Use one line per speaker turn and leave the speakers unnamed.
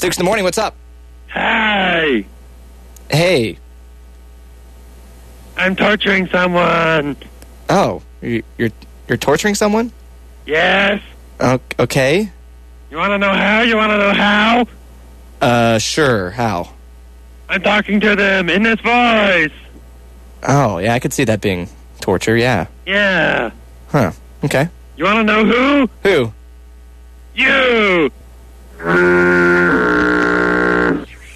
6 in the morning, what's up?
Hey,
Hey.
I'm torturing someone.
Oh, you're torturing someone?
Yes.
Okay.
You want to know how? You want to know how?
Sure. How?
I'm talking to them in this voice.
Oh, yeah, I could see that being torture, yeah.
Yeah.
Huh. Okay.
You want to know who?
Who?
You.